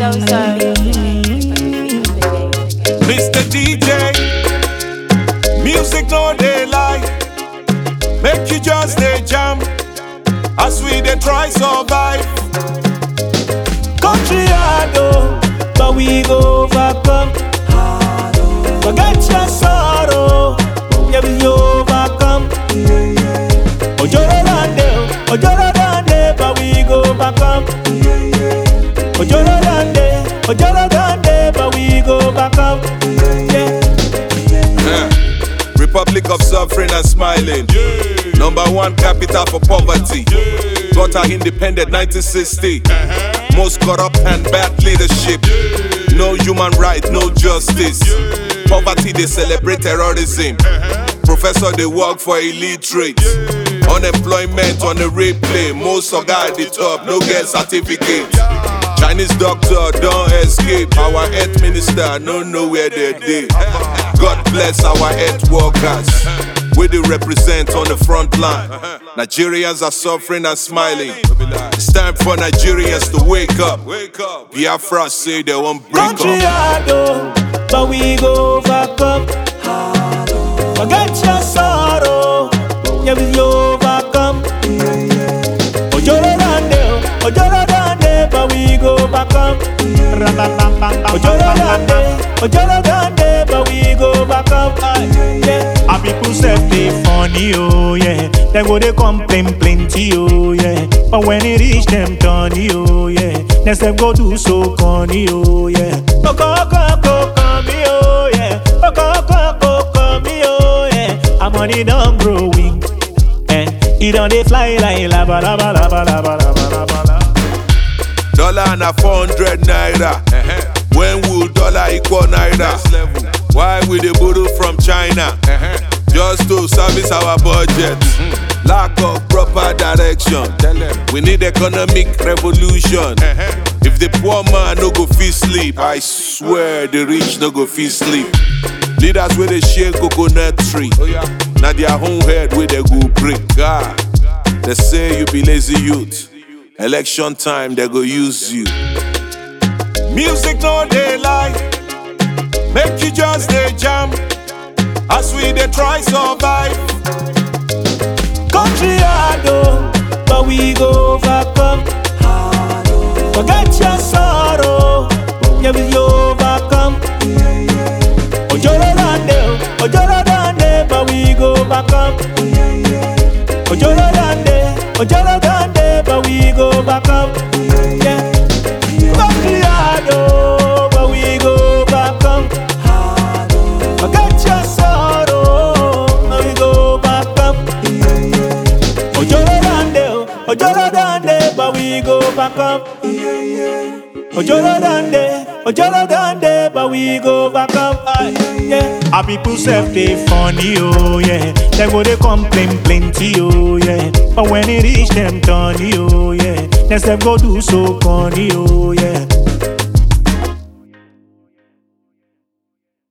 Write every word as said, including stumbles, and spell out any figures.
So sorry. Mister D J, music no dey lie, make you just dey jam as we dey try survive. Country hard oh, but we go overcome. Forget your sorrow, yeah we overcome. Ojoro dande, ojoro dande, but we go overcome. Ojoro dande, ojoro dande, but we go overcome. Yeah. Yeah. Republic of suffering and smiling. Yeah. Number one capital for poverty. Yeah. Got our independent nineteen sixty. Uh-huh. Most corrupt and bad leadership. Yeah. No human right, no justice. Yeah. Poverty, they celebrate terrorism. Uh-huh. Professor, they work for illiterate. Yeah. Unemployment on the replay. Most of guys at the top, no get certificate. Yeah. Chinese doctor don't escape. Our health minister no know where they dey. God bless our health workers, we they represent on the front line. Nigerians are suffering and smiling. It's time for Nigerians to wake up. Biafra say they won't break Country up. hard oh, but we go overcome. Forget your sorrow, yeah we overcome. Ojoro dande, ojoro dande, but we go overcome. Ojoro dande, ojoro dande, but we go overcome. Yeah. Our people say they funny, oh yeah. They go they complain plenty, oh yeah. But when it reach them turny, oh yeah. They say go do so corny, oh yeah. Oko oko oko come me, oh yeah. Oko oko oko come me, oh yeah. Our money don't grow wing, eh? It don't they fly like lava lava lava lava lava lava. Dollar and a four hundred naira. Uh-huh. When will dollar equal naira? Why we dey borrow from China? Uh-huh. Just to service our budget. Mm-hmm. Lack of proper direction. We need economic revolution. Uh-huh. If the poor man no go fit sleep, I swear the rich no go fit sleep. Leaders where they share coconut tree. Oh, yeah. Now their own head where they go break. God, they say you be lazy youth. Election time they go use you. Music no dey lie, make you just dey jam as we dey try survive. Country hard oh, but we go overcome. Forget your sorrow, yeah we overcome. Ojoro dande, ojoro dande, but we go overcome. Ojoro dande, ojoro dande, but we go overcome. Yeah. Country hard oh, but we go overcome. Forget your sorrow, but we go overcome. Ojoro dande, ojoro dande, but we go overcome. Ojoro dande, ojoro dande, but we go overcome. Yeah. Our people say they funny, oh yeah. They go they complain plenty, oh yeah. But when it reach them turny, oh yeah. They say go do so corny, oh yeah.